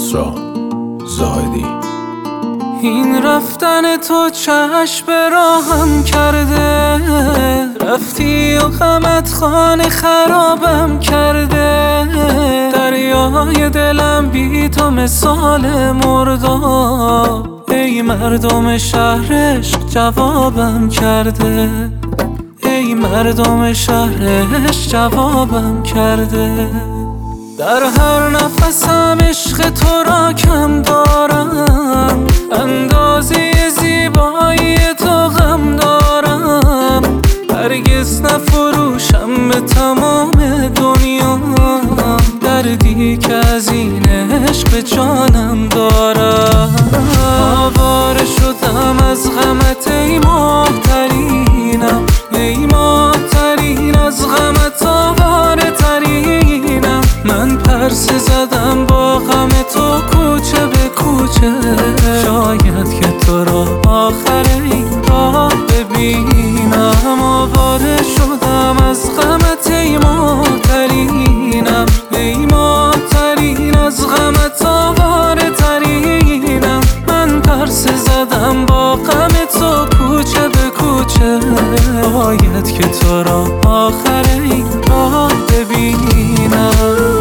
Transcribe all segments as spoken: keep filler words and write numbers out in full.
کسرا زاهدی. این رفتن تو چشم راهم کرده، رفتی و غمت خانه خرابم کرده. دریای دلم بی تو مثال مرداب، ای مردم شهرش جوابم کرده. ای مردم شهرش جوابم کرده. در هر نفسم عشق تو را کم دارم، اندازه زیبایی تو غم دارم. هرگز نفروشم به تمام دنیا دردی که از این عشق به جانم دارم. آواره شدم از غمت ای ماه‌ترینم، ای ماه‌ترین از غمت آواره ترینم. من پرسه زدم با غم تو کوچه به کوچه، شاید که تو را آخر این راه ببینم. آواره شدم از غمت ای ماه‌ترینم، ای ماه‌ترین از غمت آواره ترینم. من پرسه زدم با غم تو کوچه به کوچه، شاید که تو را آخر این راه ببینم.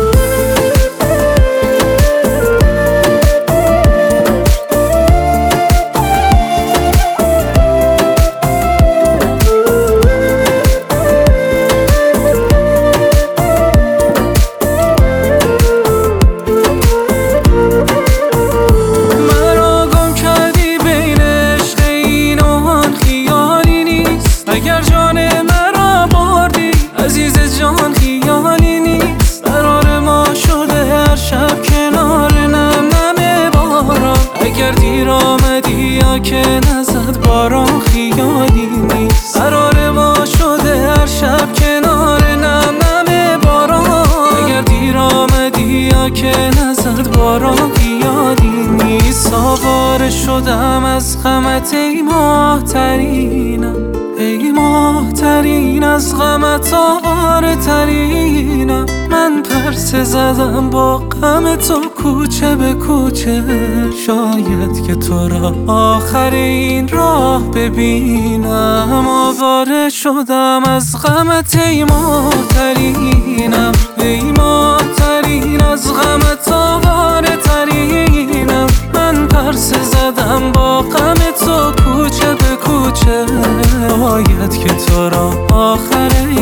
اگر جان مرا بردی عزیز جان خیالی نیست. قرار ما شده هر شب کنار نم نم باران. اگر دیر آمدی یا که نزد باران خیالی نیست. قرار ما شده هر شب کنار نم نم باران. اگر دیر آمدی یا که نزد باران خیالی نیست. آواره شدم از غمت ای ماه‌ترینم، ای ماه‌ترین از غمت آواره ترینم. من پرسه زدم با غم تو کوچه به کوچه، شاید که تو را آخر این راه ببینم. آواره شدم از غمت ای ماه‌ترینم، ای ماه‌ترین از غمت آواره ترینم. من پرسه زدم با غم تو کوچه به کوچه، شاید که تو را آخر